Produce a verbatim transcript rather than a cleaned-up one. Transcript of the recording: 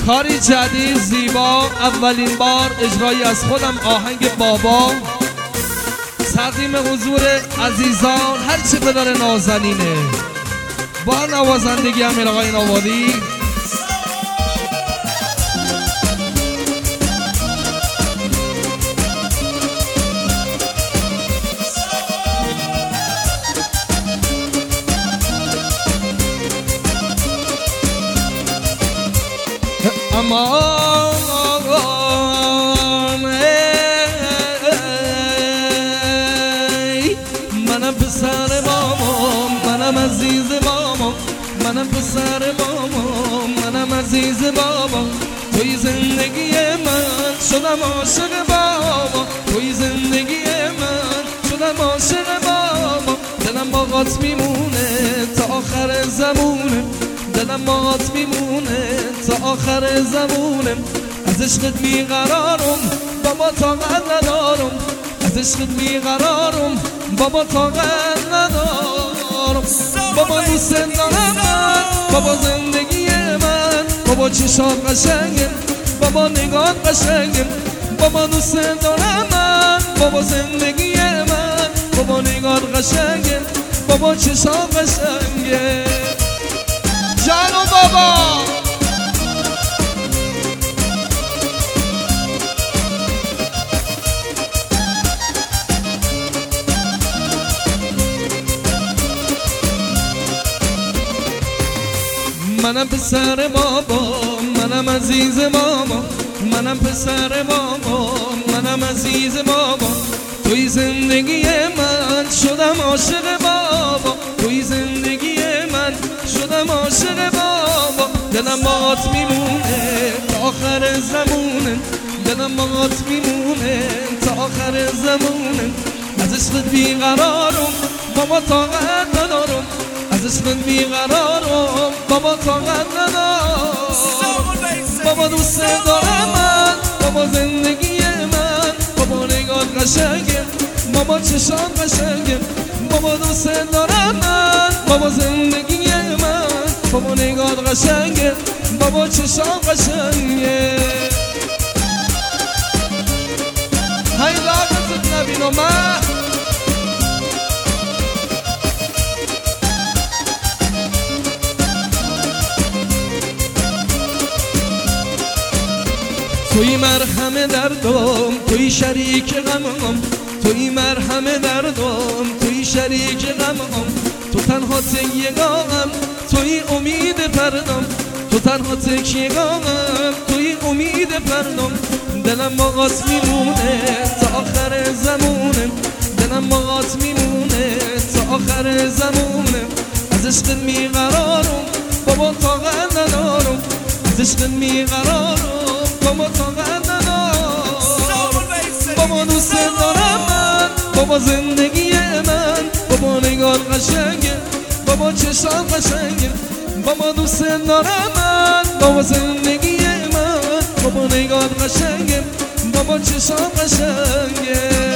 کاری جدید زیبا، اولین بار اجرایی از خودم، آهنگ بابا، تقدیم حضور عزیزان هر چه پدر نازنینه، با نوازندگی امیر آقای نوادی. امان ای منم پسر مامام، منم عزیز مامام، منم پسر مامام، منم عزیز بابا. توی زندگی من شدم عاشق بابا، توی زندگی من شدم عاشق بابا. دلم باهات میمونه تا آخر زمونه، دلم باهات میمونه تا آخر زمونه. از عشقت بیقرارم بابا، طاقت ندارم، از عشقت بیقرارم بابا، طاقت ندارم. بابا دوست دارم من، بابا زندگی من، بابا چشات قشنگه، بابا نگات قشنگه. بابا دوست دارم من، بابا زندگی من، بابا نگات قشنگه، بابا چشات قشنگه. جانو بابا منم پسر بابا، منم عزیز ماما، منم پسر بابا، منم عزیز بابا. توی زندگی من شدم عاشق بابا، توی زندگی من شدم عاشق بابا. دلم باهات میمونه تا آخر زمونه، دلم باهات میمونه تا آخر زمونه. از عشقت بیقرارم بابا، طاقت ندارم، از عشقت بیقرارم بابا، طاقت ندارم. بابا دوست دارم من، بابا زندگی من، بابا نگات قشنگه، بابا چشات قشنگه. بابا دوست دارم من، بابا زندگی من، بابا نگات قشنگه، بابا چشات قشنگه. های لاغت نبینو من توی مرهم دردم، توی شریک غمم، توی مرهم دردم، توی شریک غمم. تو تنها تکیه‌گاهم، توی امید پردم، تو تنها تکیه‌گاهم، توی امید پردم. دلم باهات میمونه تا آخر زمونه، دلم باهات میمونه تا آخر زمونه. از عشقت بیقرارم بابا، طاقت ندارم، از عشقت بیقرارم بابا، طاقت ندارم. بابا دوست دارم من، بابا زندگی من، بابا نگات قشنگه، بابا چشات قشنگه. بابا دوست دارم من، بابا زندگی من، بابا نگات قشنگه، بابا چشات قشنگه.